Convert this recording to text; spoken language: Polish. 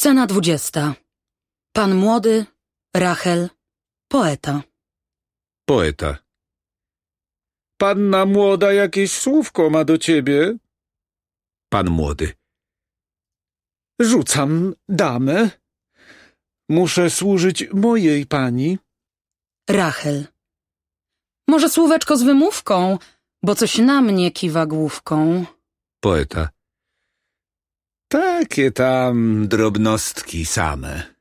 Scena 20. Pan młody, Rachel, poeta. Poeta. Panna młoda jakieś słówko ma do ciebie? Pan młody. Rzucam damę. Muszę służyć mojej pani. Rachel. Może słóweczko z wymówką, bo coś na mnie kiwa główką. Poeta. Takie tam drobnostki same.